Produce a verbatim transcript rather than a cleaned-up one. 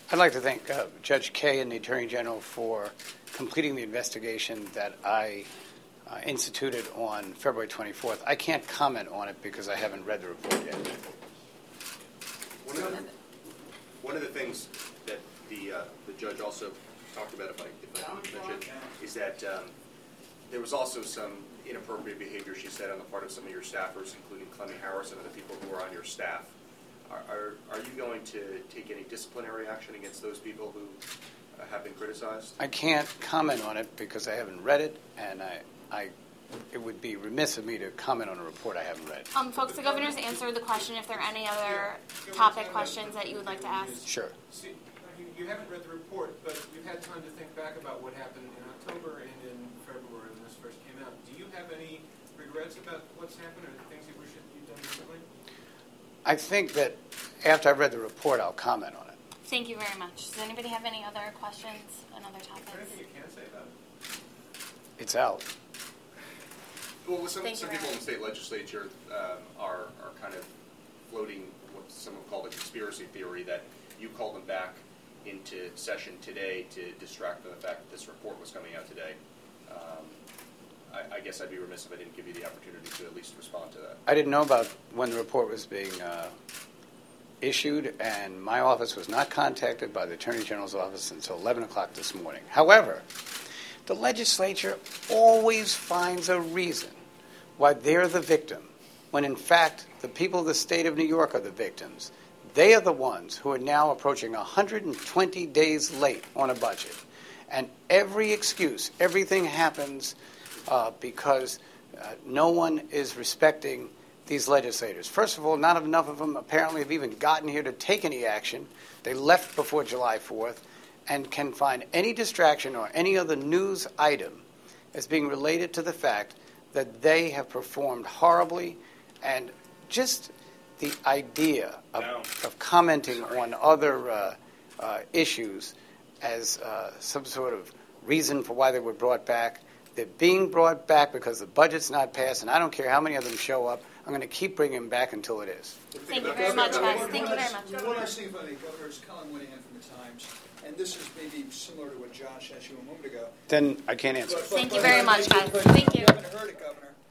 I'd like to thank uh, Judge Kaye and the Attorney General for completing the investigation that I uh, instituted on February twenty-fourth. I can't comment on it because I haven't read the report yet. One of the, one of the things that the uh, the judge also talked about, if I, if I mention, is that um, there was also some inappropriate behavior, she said, on the part of some of your staffers, including Clemmy Harris and other people who are on your staff. Are, are, are you going to take any disciplinary action against those people who uh, have been criticized? I can't comment on it because I haven't read it, and I, I, it would be remiss of me to comment on a report I haven't read. Um, folks, the governor's answered the question. If there are any other topic questions that you would like to ask. Sure. See, you, you haven't read the report, but you've had time to think back about what happened in October and in February when this first came out. Do you have any regrets about what's happened or things you wish you'd done differently? I think that after I've read the report, I'll comment on it. Thank you very much. Does anybody have any other questions on other topics? Is there anything you can say about it? It's out. Well, some, Thank some you people very in the state legislature um, are, are kind of floating what some have called a conspiracy theory that you called them back into session today to distract from the fact that this report was coming out today. Um, I, I guess I'd be remiss if I didn't give you the opportunity to at least respond to that. I didn't know about when the report was being uh, issued, and my office was not contacted by the Attorney General's office until eleven o'clock this morning. However, the legislature always finds a reason why they're the victim, when in fact the people of the state of New York are the victims. They are the ones who are now approaching one hundred twenty days late on a budget. And every excuse, everything happens uh, because uh, no one is respecting these legislators. First of all, not enough of them apparently have even gotten here to take any action. They left before July fourth and can find any distraction or any other news item as being related to the fact that they have performed horribly. And just the idea of, of commenting on other uh, uh, issues as uh, some sort of reason for why they were brought back. They're being brought back because the budget's not passed, and I don't care how many of them show up. I'm going to keep bringing them back until it is. Thank you very much, guys. Thank you very much. One last thing, funny, Governor, is Colin Whittingham from the Times, and this is maybe similar to what Josh asked you a moment ago. Then I can't answer. But, but, Thank you but, very but, much, guys. but Thank you. You haven't heard it, Governor.